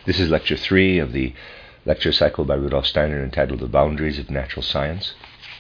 This is Lecture 3 of the lecture cycle by Rudolf Steiner entitled The Boundaries of Natural Science.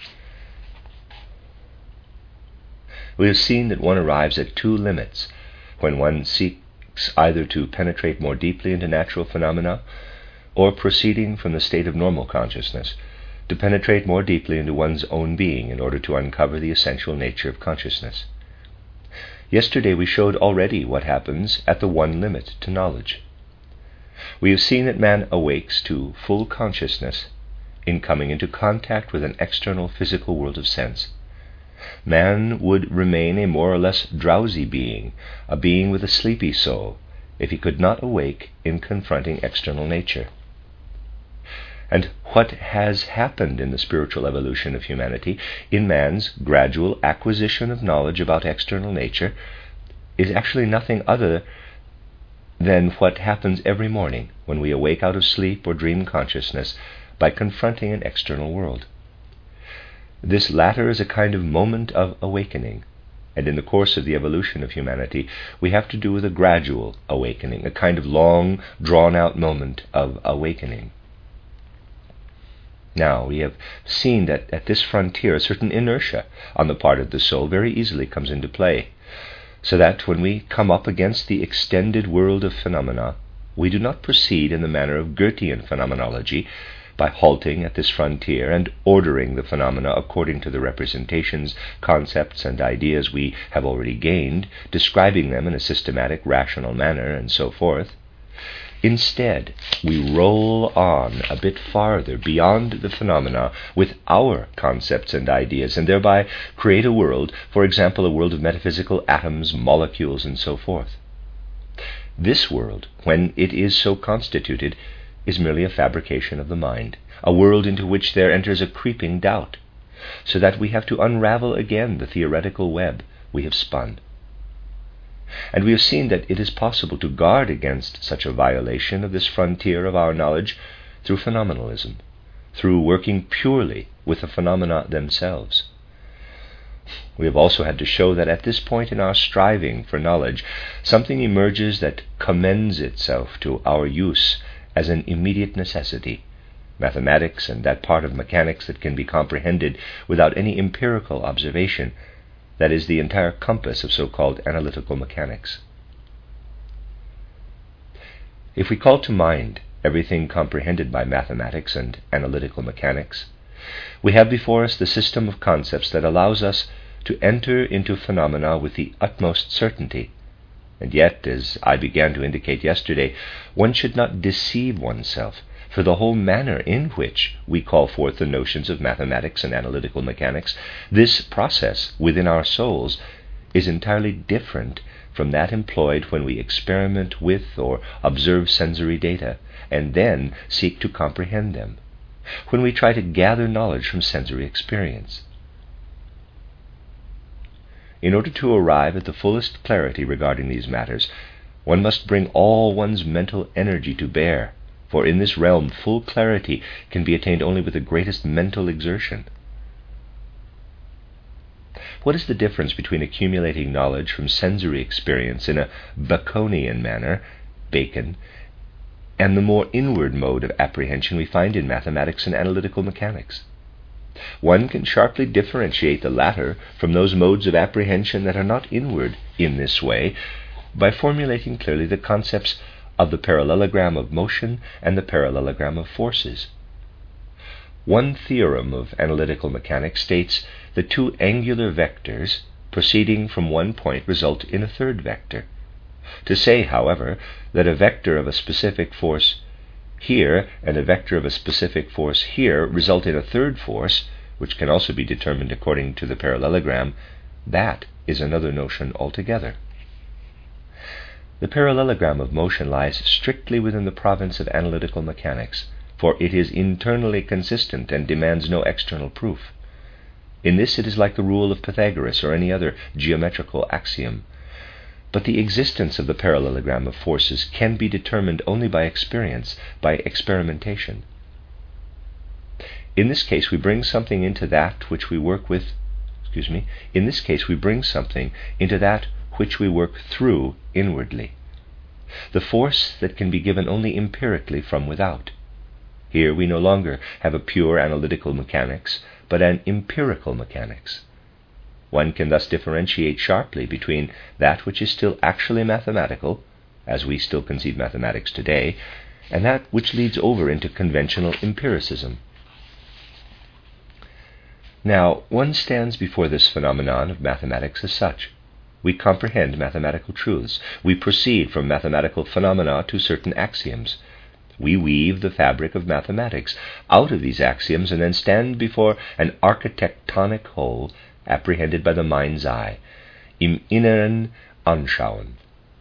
We have seen that one arrives at two limits when one seeks either to penetrate more deeply into natural phenomena or, proceeding from the state of normal consciousness, to penetrate more deeply into one's own being in order to uncover the essential nature of consciousness. Yesterday we showed already what happens at the one limit to knowledge. We have seen that man awakes to full consciousness in coming into contact with an external physical world of sense. Man would remain a more or less drowsy being, a being with a sleepy soul, if he could not awake in confronting external nature. And what has happened in the spiritual evolution of humanity, in man's gradual acquisition of knowledge about external nature, is actually nothing other than what happens every morning when we awake out of sleep or dream consciousness by confronting an external world. This latter is a kind of moment of awakening, and in the course of the evolution of humanity we have to do with a gradual awakening, a kind of long, drawn-out moment of awakening. Now, we have seen that at this frontier a certain inertia on the part of the soul very easily comes into play, so that when we come up against the extended world of phenomena, we do not proceed in the manner of Goethean phenomenology, by halting at this frontier and ordering the phenomena according to the representations, concepts, and ideas we have already gained, describing them in a systematic, rational manner, and so forth. Instead, we roll on a bit farther beyond the phenomena with our concepts and ideas, and thereby create a world, for example, a world of metaphysical atoms, molecules, and so forth. This world, when it is so constituted, is merely a fabrication of the mind, a world into which there enters a creeping doubt, so that we have to unravel again the theoretical web we have spun. And we have seen that it is possible to guard against such a violation of this frontier of our knowledge through phenomenalism, through working purely with the phenomena themselves. We have also had to show that at this point in our striving for knowledge, something emerges that commends itself to our use as an immediate necessity, mathematics and that part of mechanics that can be comprehended without any empirical observation, that is, the entire compass of so-called analytical mechanics. If we call to mind everything comprehended by mathematics and analytical mechanics, we have before us the system of concepts that allows us to enter into phenomena with the utmost certainty. And yet, as I began to indicate yesterday, one should not deceive oneself, for the whole manner in which we call forth the notions of mathematics and analytical mechanics, this process within our souls, is entirely different from that employed when we experiment with or observe sensory data, and then seek to comprehend them, when we try to gather knowledge from sensory experience. In order to arrive at the fullest clarity regarding these matters, one must bring all one's mental energy to bear, for in this realm full clarity can be attained only with the greatest mental exertion. What is the difference between accumulating knowledge from sensory experience in a Baconian manner, Bacon, and the more inward mode of apprehension we find in mathematics and analytical mechanics? One can sharply differentiate the latter from those modes of apprehension that are not inward in this way by formulating clearly the concepts of the parallelogram of motion and the parallelogram of forces. One theorem of analytical mechanics states that two angular vectors proceeding from one point result in a third vector. To say, however, that a vector of a specific force here and a vector of a specific force here result in a third force, which can also be determined according to the parallelogram, that is another notion altogether. The parallelogram of motion lies strictly within the province of analytical mechanics, for it is internally consistent and demands no external proof. In this it is like the rule of Pythagoras or any other geometrical axiom. But the existence of the parallelogram of forces can be determined only by experience, by experimentation. In this case we bring something into that which we work with, in this case we bring something into that which we work through inwardly. the force that can be given only empirically from without. Here we no longer have a pure analytical mechanics, but an empirical mechanics. One can thus differentiate sharply between that which is still actually mathematical, as we still conceive mathematics today, and that which leads over into conventional empiricism. Now, one stands before this phenomenon of mathematics as such. We comprehend mathematical truths. We proceed from mathematical phenomena to certain axioms. We weave the fabric of mathematics out of these axioms and then stand before an architectonic whole apprehended by the mind's eye, im Inneren anschauen.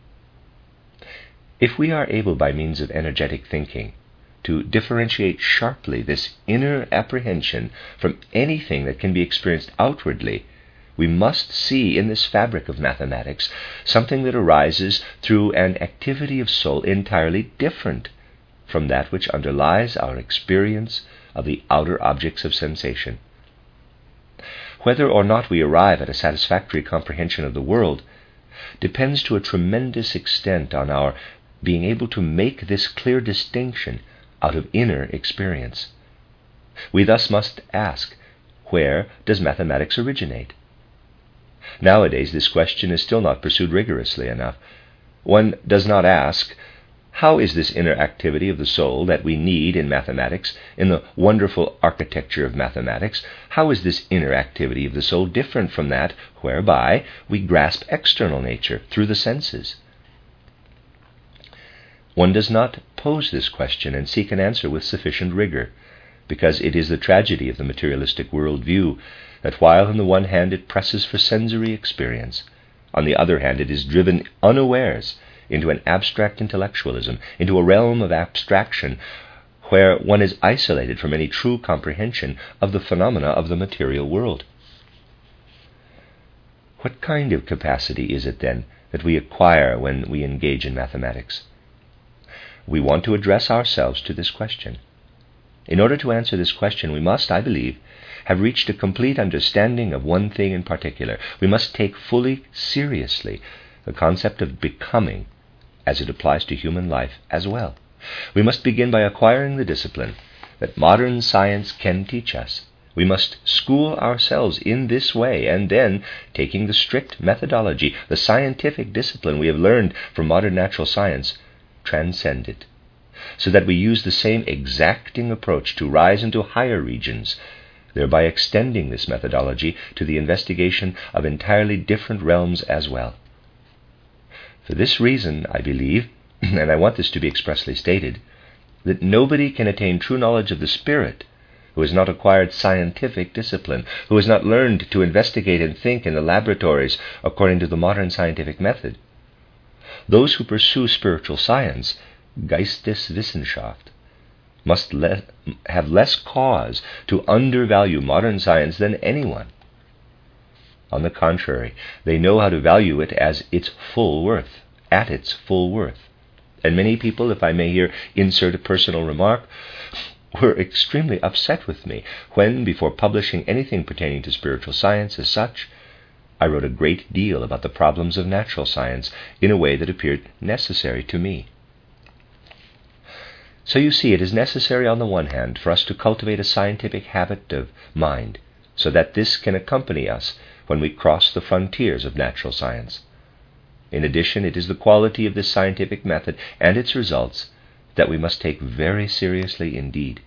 If we are able by means of energetic thinking to differentiate sharply this inner apprehension from anything that can be experienced outwardly, we must see in this fabric of mathematics something that arises through an activity of soul entirely different from that which underlies our experience of the outer objects of sensation. Whether or not we arrive at a satisfactory comprehension of the world depends to a tremendous extent on our being able to make this clear distinction out of inner experience. We thus must ask, where does mathematics originate? Nowadays, this question is still not pursued rigorously enough. One does not ask, how is this inner activity of the soul that we need in mathematics, in the wonderful architecture of mathematics, how is this inner activity of the soul different from that whereby we grasp external nature through the senses? One does not pose this question and seek an answer with sufficient rigor, because it is the tragedy of the materialistic worldview that while on the one hand it presses for sensory experience, on the other hand it is driven unawares into an abstract intellectualism, into a realm of abstraction where one is isolated from any true comprehension of the phenomena of the material world. What kind of capacity is it, then, that we acquire when we engage in mathematics? We want to address ourselves to this question. In order to answer this question, we must, I believe, have reached a complete understanding of one thing in particular. We must take fully seriously the concept of becoming as it applies to human life as well. We must begin by acquiring the discipline that modern science can teach us. We must school ourselves in this way, and then, taking the strict methodology, the scientific discipline we have learned from modern natural science, transcend it, so that we use the same exacting approach to rise into higher regions, thereby extending this methodology to the investigation of entirely different realms as well. For this reason, I believe, and I want this to be expressly stated, that nobody can attain true knowledge of the spirit who has not acquired scientific discipline, who has not learned to investigate and think in the laboratories according to the modern scientific method. Those who pursue spiritual science, Geisteswissenschaft, must have less cause to undervalue modern science than anyone. On the contrary, they know how to value it as its full worth, at its full worth. And many people, if I may here insert a personal remark, were extremely upset with me when, before publishing anything pertaining to spiritual science as such, I wrote a great deal about the problems of natural science in a way that appeared necessary to me. So you see, it is necessary on the one hand for us to cultivate a scientific habit of mind, so that this can accompany us when we cross the frontiers of natural science. In addition, it is the quality of this scientific method and its results that we must take very seriously indeed.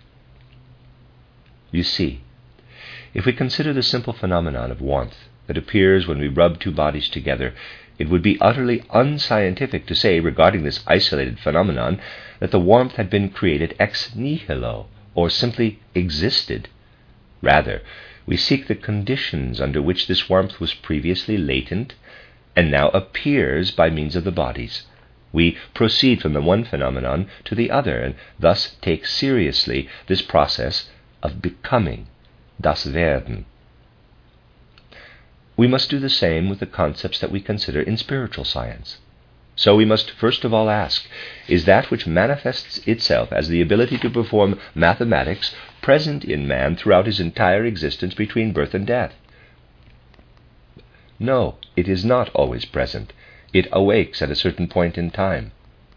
You see, if we consider the simple phenomenon of warmth that appears when we rub two bodies together, it would be utterly unscientific to say regarding this isolated phenomenon that the warmth had been created ex nihilo, or simply existed. Rather, we seek the conditions under which this warmth was previously latent and now appears by means of the bodies. We proceed from the one phenomenon to the other, and thus take seriously this process of becoming, das Werden. We must do the same with the concepts that we consider in spiritual science. So we must first of all ask, is that which manifests itself as the ability to perform mathematics present in man throughout his entire existence between birth and death? No, it is not always present. it awakes at a certain point in time.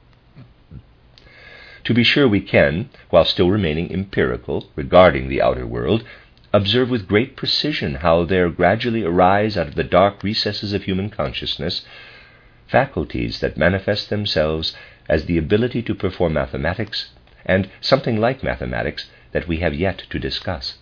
To be sure, we can, while still remaining empirical regarding the outer world, observe with great precision how there gradually arise out of the dark recesses of human consciousness faculties that manifest themselves as the ability to perform mathematics and something like mathematics that we have yet to discuss.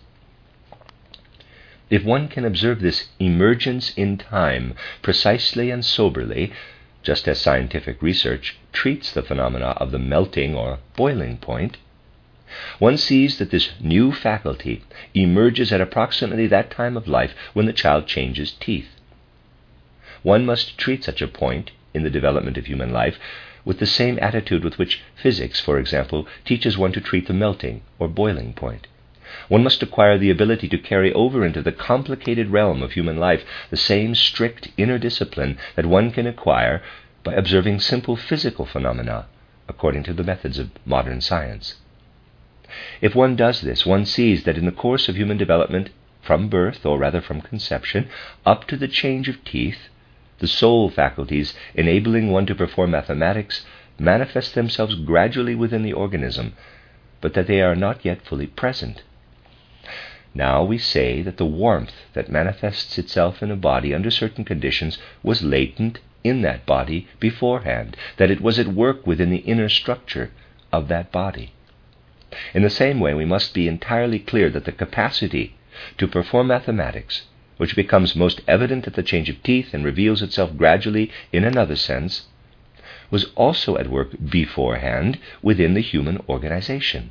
If one can observe this emergence in time precisely and soberly, just as scientific research treats the phenomena of the melting or boiling point, one sees that this new faculty emerges at approximately that time of life when the child changes teeth. One must treat such a point in the development of human life with the same attitude with which physics, for example, teaches one to treat the melting or boiling point. One must acquire the ability to carry over into the complicated realm of human life the same strict inner discipline that one can acquire by observing simple physical phenomena according to the methods of modern science. If one does this, one sees that in the course of human development, from birth, or rather from conception, up to the change of teeth, the soul faculties enabling one to perform mathematics manifest themselves gradually within the organism, but that they are not yet fully present. Now we say that the warmth that manifests itself in a body under certain conditions was latent in that body beforehand, that it was at work within the inner structure of that body. In the same way, we must be entirely clear that the capacity to perform mathematics, which becomes most evident at the change of teeth and reveals itself gradually in another sense, was also at work beforehand within the human organization.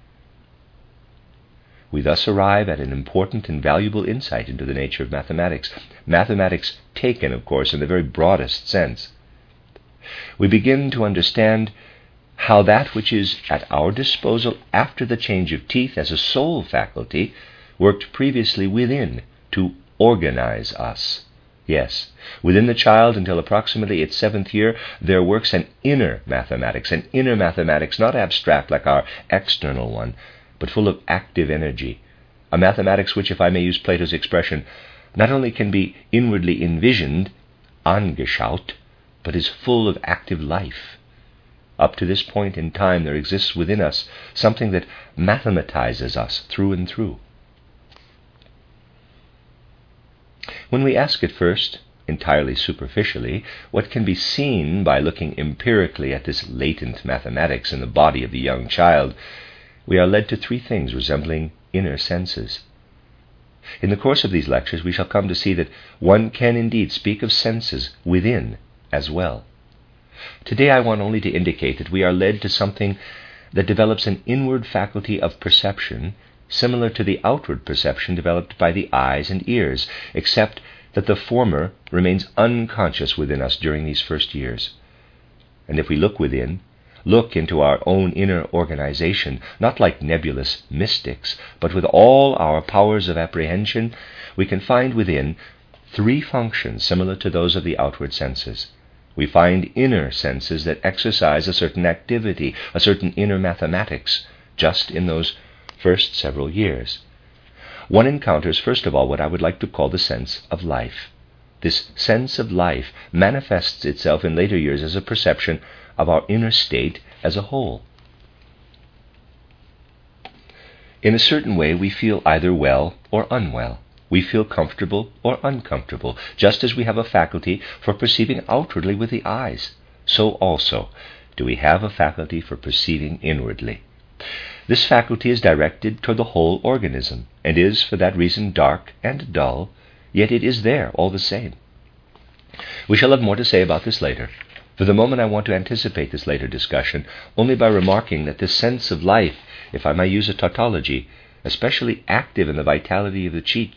We thus arrive at an important and valuable insight into the nature of mathematics, mathematics taken, of course, in the very broadest sense. We begin to understand how that which is at our disposal after the change of teeth as a soul faculty worked previously within to organize us. Yes, within the child until approximately its 7th year, there works an inner mathematics not abstract like our external one, but full of active energy, a mathematics which, if I may use Plato's expression, not only can be inwardly envisioned, angeschaut, but is full of active life. Up to this point in time, there exists within us something that mathematizes us through and through. When we ask at first, entirely superficially, what can be seen by looking empirically at this latent mathematics in the body of the young child, we are led to 3 things resembling inner senses. In the course of these lectures, we shall come to see that one can indeed speak of senses within as well. Today I want only to indicate that we are led to something that develops an inward faculty of perception similar to the outward perception developed by the eyes and ears, except that the former remains unconscious within us during these first years. And if we look within, look into our own inner organization, not like nebulous mystics, but with all our powers of apprehension, we can find within 3 functions similar to those of the outward senses. We find inner senses that exercise a certain activity, a certain inner mathematics, just in those first several years. One encounters, first of all, what I would like to call the sense of life. This sense of life manifests itself in later years as a perception of our inner state as a whole. In a certain way, we feel either well or unwell. We feel comfortable or uncomfortable, just as we have a faculty for perceiving outwardly with the eyes. So also do we have a faculty for perceiving inwardly. This faculty is directed toward the whole organism, and is for that reason dark and dull, yet it is there all the same. We shall have more to say about this later. For the moment I want to anticipate this later discussion only by remarking that this sense of life, if I may use a tautology, especially active in the vitality of the chi.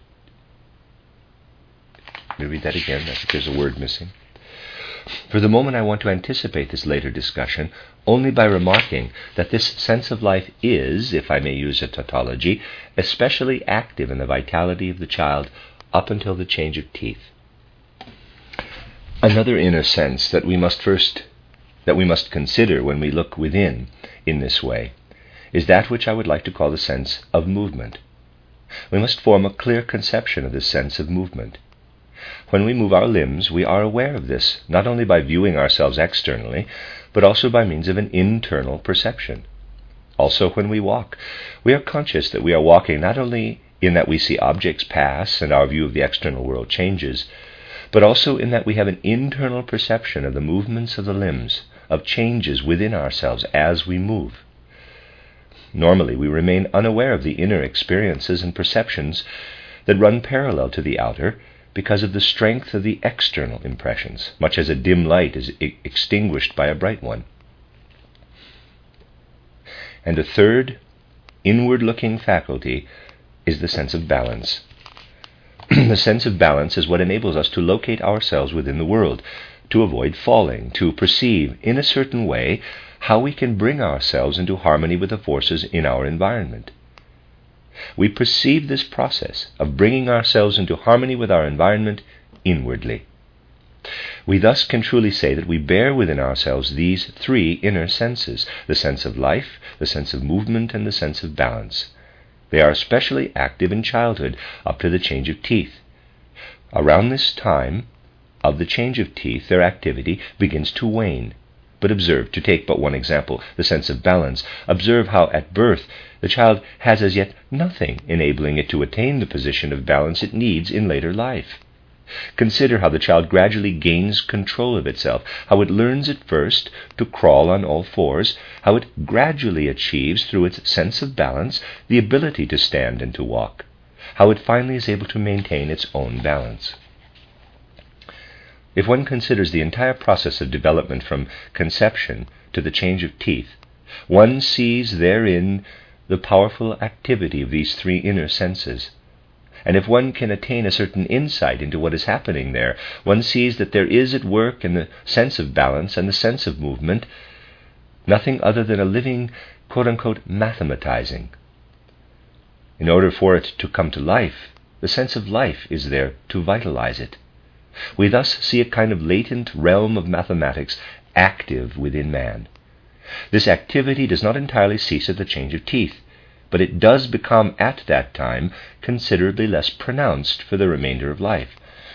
Let me read that again. I think there's a word missing. For the moment I want to anticipate this later discussion only by remarking that this sense of life is, if I may use a tautology, especially active in the vitality of the child up until the change of teeth. Another inner sense that we must consider when we look within in this way is that which I would like to call the sense of movement. We must form a clear conception of this sense of movement. When we move our limbs, we are aware of this, not only by viewing ourselves externally, but also by means of an internal perception. Also, when we walk, we are conscious that we are walking not only in that we see objects pass and our view of the external world changes, but also in that we have an internal perception of the movements of the limbs, of changes within ourselves as we move. Normally, we remain unaware of the inner experiences and perceptions that run parallel to the outer because of the strength of the external impressions, much as a dim light is extinguished by a bright one. And a third, inward-looking faculty is the sense of balance. The sense of balance is what enables us to locate ourselves within the world, to avoid falling, to perceive in a certain way how we can bring ourselves into harmony with the forces in our environment. We perceive this process of bringing ourselves into harmony with our environment inwardly. We thus can truly say that we bear within ourselves these three inner senses, the sense of life, the sense of movement, and the sense of balance. They are especially active in childhood, up to the change of teeth. Around this time of the change of teeth, their activity begins to wane. But observe, to take but one example, the sense of balance, observe how at birth the child has as yet nothing enabling it to attain the position of balance it needs in later life. Consider how the child gradually gains control of itself, how it learns at first to crawl on all fours, how it gradually achieves through its sense of balance the ability to stand and to walk, how it finally is able to maintain its own balance. If one considers the entire process of development from conception to the change of teeth, one sees therein the powerful activity of these three inner senses. And if one can attain a certain insight into what is happening there, one sees that there is at work in the sense of balance and the sense of movement nothing other than a living, quote-unquote, mathematizing. In order for it to come to life, the sense of life is there to vitalize it. We thus see a kind of latent realm of mathematics active within man. This activity does not entirely cease at the change of teeth, but it does become at that time considerably less pronounced for the remainder of life.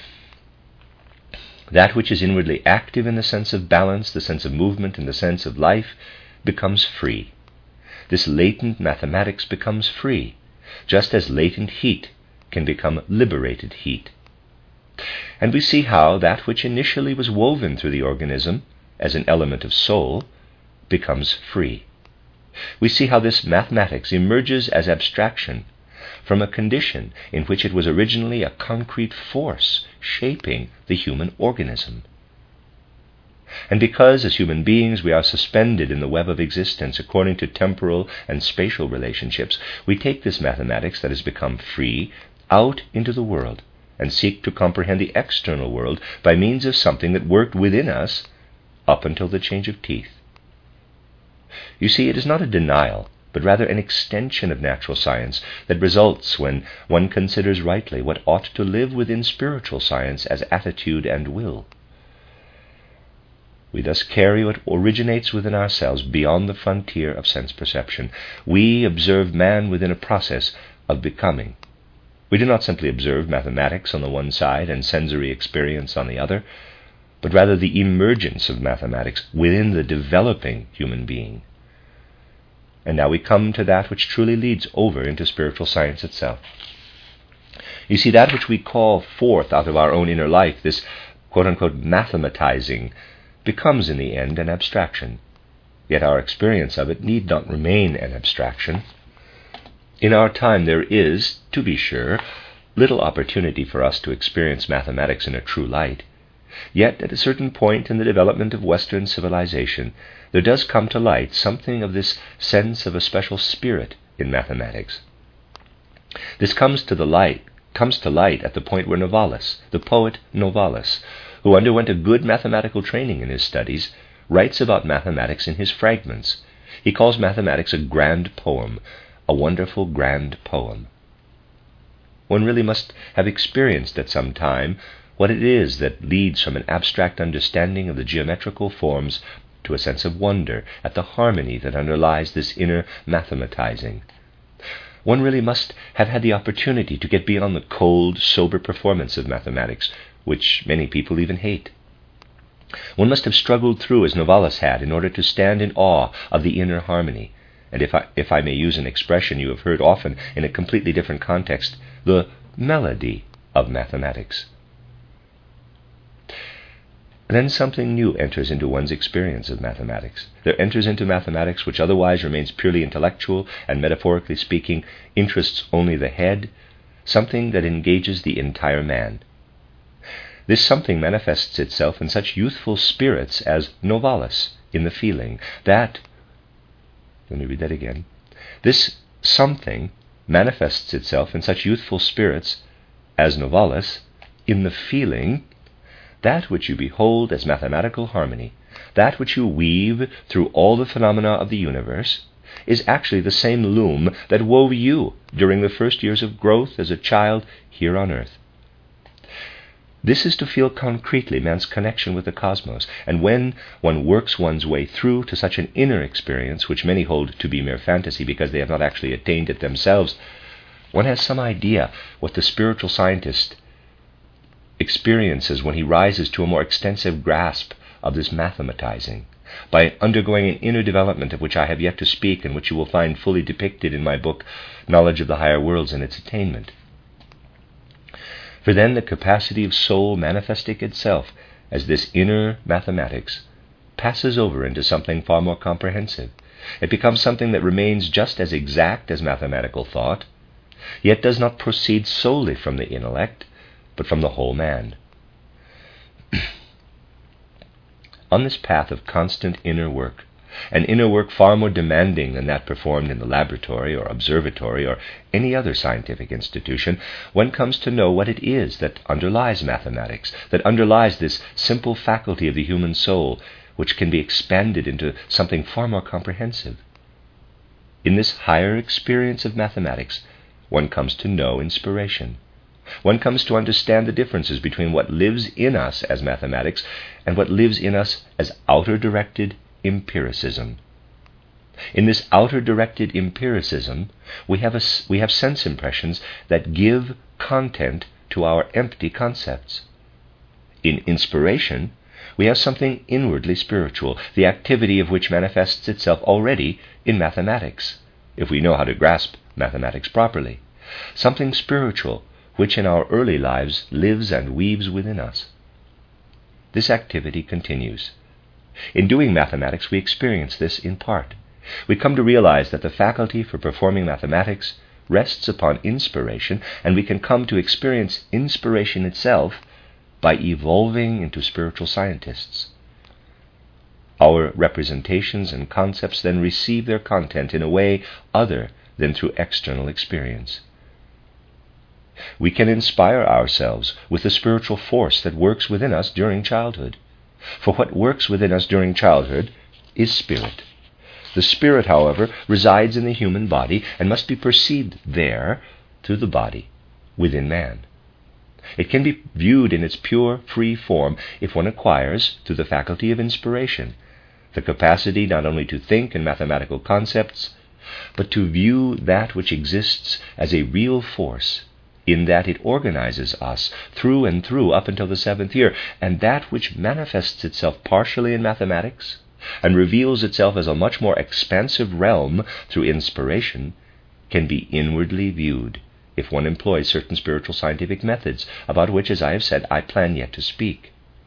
That which is inwardly active in the sense of balance, the sense of movement, and the sense of life becomes free. This latent mathematics becomes free, just as latent heat can become liberated heat. And we see how that which initially was woven through the organism as an element of soul becomes free. We see how this mathematics emerges as abstraction from a condition in which it was originally a concrete force shaping the human organism. And because as human beings we are suspended in the web of existence according to temporal and spatial relationships, we take this mathematics that has become free out into the world and seek to comprehend the external world by means of something that worked within us up until the change of teeth. You see, it is not a denial, but rather an extension of natural science that results when one considers rightly what ought to live within spiritual science as attitude and will. We thus carry what originates within ourselves beyond the frontier of sense perception. We observe man within a process of becoming. We do not simply observe mathematics on the one side and sensory experience on the other, but rather the emergence of mathematics within the developing human being. And now we come to that which truly leads over into spiritual science itself. You see, that which we call forth out of our own inner life, this quote-unquote mathematizing, becomes in the end an abstraction. Yet our experience of it need not remain an abstraction. In our time there is, to be sure, little opportunity for us to experience mathematics in a true light. Yet at a certain point in the development of Western civilization, there does come to light something of this sense of a special spirit in mathematics. This comes to light at the point where Novalis, the poet Novalis, who underwent a good mathematical training in his studies, writes about mathematics in his fragments. He calls mathematics a grand poem, a wonderful grand poem. One really must have experienced at some time what it is that leads from an abstract understanding of the geometrical forms to a sense of wonder at the harmony that underlies this inner mathematizing. one really must have had the opportunity to get beyond the cold, sober performance of mathematics, which many people even hate. One must have struggled through as Novalis had in order to stand in awe of the inner harmony, and if I may use an expression you have heard often in a completely different context, the melody of mathematics. Then something new enters into one's experience of mathematics. There enters into mathematics, which otherwise remains purely intellectual and, metaphorically speaking, interests only the head, something that engages the entire man. This something manifests itself in such youthful spirits as Novalis in the feeling that, let me read that again, this something manifests itself in such youthful spirits as Novalis in the feeling that which you behold as mathematical harmony, that which you weave through all the phenomena of the universe, is actually the same loom that wove you during the first years of growth as a child here on earth. This is to feel concretely man's connection with the cosmos, and when one works one's way through to such an inner experience, which many hold to be mere fantasy because they have not actually attained it themselves, one has some idea what the spiritual scientist experiences when he rises to a more extensive grasp of this mathematizing, by undergoing an inner development of which I have yet to speak and which you will find fully depicted in my book, Knowledge of the Higher Worlds and Its Attainment. For then the capacity of soul manifesting itself as this inner mathematics passes over into something far more comprehensive. It becomes something that remains just as exact as mathematical thought, yet does not proceed solely from the intellect, but from the whole man. On this path of constant inner work, an inner work far more demanding than that performed in the laboratory or observatory or any other scientific institution, one comes to know what it is that underlies mathematics, that underlies this simple faculty of the human soul, which can be expanded into something far more comprehensive. In this higher experience of mathematics, one comes to know inspiration. One comes to understand the differences between what lives in us as mathematics and what lives in us as outer-directed empiricism. In this outer-directed empiricism, we have sense impressions that give content to our empty concepts. In inspiration, we have something inwardly spiritual, the activity of which manifests itself already in mathematics, if we know how to grasp mathematics properly. Something spiritual, which in our early lives lives and weaves within us. This activity continues. In doing mathematics, we experience this in part. We come to realize that the faculty for performing mathematics rests upon inspiration, and we can come to experience inspiration itself by evolving into spiritual scientists. Our representations and concepts then receive their content in a way other than through external experience. We can inspire ourselves with the spiritual force that works within us during childhood. For what works within us during childhood is spirit. The spirit, however, resides in the human body and must be perceived there through the body, within man. It can be viewed in its pure, free form if one acquires, through the faculty of inspiration, the capacity not only to think in mathematical concepts, but to view that which exists as a real force, in that it organizes us through and through up until the 7th year, and that which manifests itself partially in mathematics and reveals itself as a much more expansive realm through inspiration can be inwardly viewed if one employs certain spiritual scientific methods, about which, as I have said, I plan yet to speak.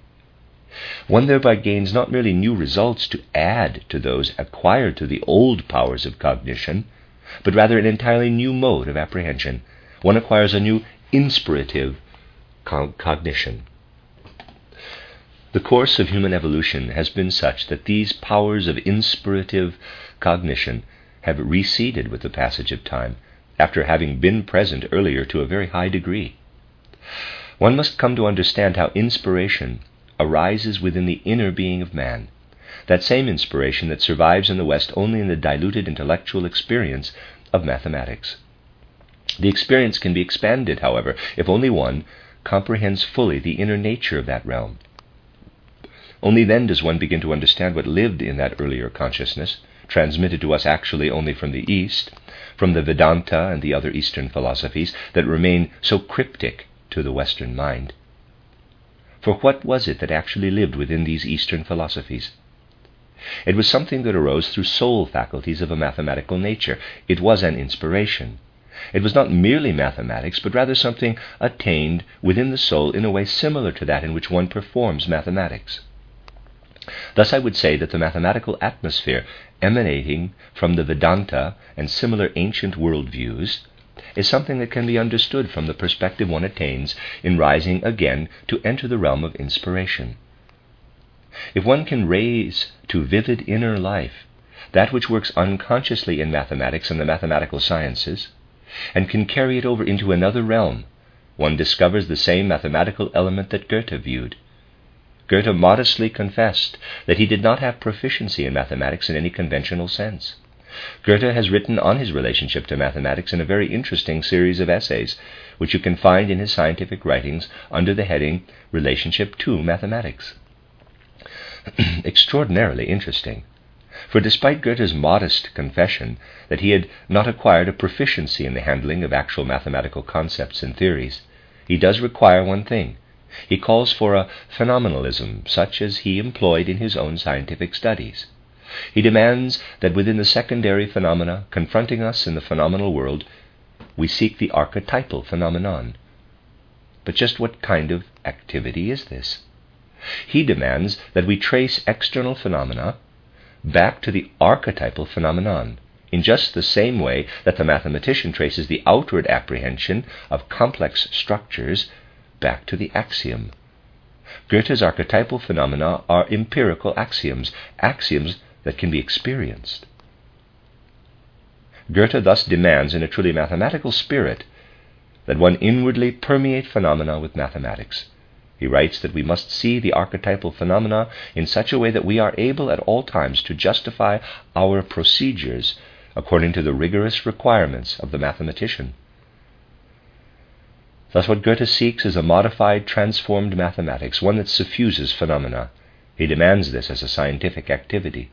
One thereby gains not merely new results to add to those acquired through the old powers of cognition, but rather an entirely new mode of apprehension. One acquires a new inspirative cognition. The course of human evolution has been such that these powers of inspirative cognition have receded with the passage of time, after having been present earlier to a very high degree. One must come to understand how inspiration arises within the inner being of man, that same inspiration that survives in the West only in the diluted intellectual experience of mathematics. The experience can be expanded, however, if only one comprehends fully the inner nature of that realm. Only then does one begin to understand what lived in that earlier consciousness, transmitted to us actually only from the East, from the Vedanta and the other Eastern philosophies that remain so cryptic to the Western mind. For what was it that actually lived within these Eastern philosophies? It was something that arose through soul faculties of a mathematical nature. It was an inspiration. It was not merely mathematics, but rather something attained within the soul in a way similar to that in which one performs mathematics. Thus I would say that the mathematical atmosphere emanating from the Vedanta and similar ancient worldviews is something that can be understood from the perspective one attains in rising again to enter the realm of inspiration. If one can raise to vivid inner life that which works unconsciously in mathematics and the mathematical sciences, and can carry it over into another realm, one discovers the same mathematical element that Goethe viewed. Goethe modestly confessed that he did not have proficiency in mathematics in any conventional sense. Goethe has written on his relationship to mathematics in a very interesting series of essays, which you can find in his scientific writings under the heading Relationship to Mathematics. Extraordinarily interesting, for despite Goethe's modest confession that he had not acquired a proficiency in the handling of actual mathematical concepts and theories, he does require one thing. He calls for a phenomenalism such as he employed in his own scientific studies. He demands that within the secondary phenomena confronting us in the phenomenal world, we seek the archetypal phenomenon. But just what kind of activity is this? He demands that we trace external phenomena back to the archetypal phenomenon, in just the same way that the mathematician traces the outward apprehension of complex structures back to the axiom. Goethe's archetypal phenomena are empirical axioms, axioms that can be experienced. Goethe thus demands in a truly mathematical spirit that one inwardly permeate phenomena with mathematics. He writes that we must see the archetypal phenomena in such a way that we are able at all times to justify our procedures according to the rigorous requirements of the mathematician. Thus what Goethe seeks is a modified, transformed mathematics, one that suffuses phenomena. He demands this as a scientific activity.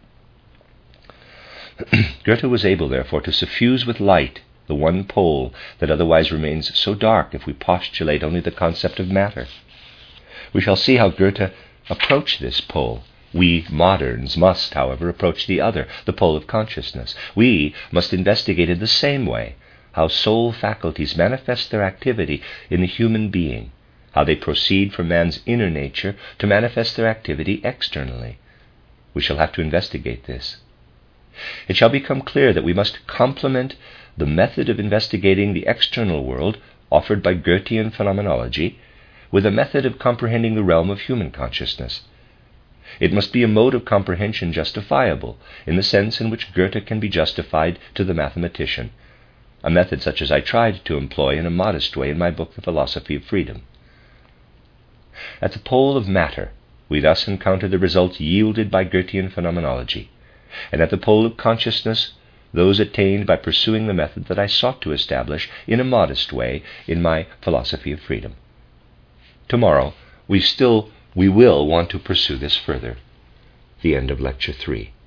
Goethe was able, therefore, to suffuse with light the one pole that otherwise remains so dark if we postulate only the concept of matter. We shall see how Goethe approached this pole. We moderns must, however, approach the other, the pole of consciousness. We must investigate in the same way how soul faculties manifest their activity in the human being, how they proceed from man's inner nature to manifest their activity externally. We shall have to investigate this. It shall become clear that we must complement the method of investigating the external world offered by Goethean phenomenology with a method of comprehending the realm of human consciousness. It must be a mode of comprehension justifiable in the sense in which Goethe can be justified to the mathematician, a method such as I tried to employ in a modest way in my book, The Philosophy of Freedom. At the pole of matter, we thus encounter the results yielded by Goethean phenomenology, and at the pole of consciousness, those attained by pursuing the method that I sought to establish in a modest way in my Philosophy of Freedom. Tomorrow, we will want to pursue this further. The end of Lecture 3.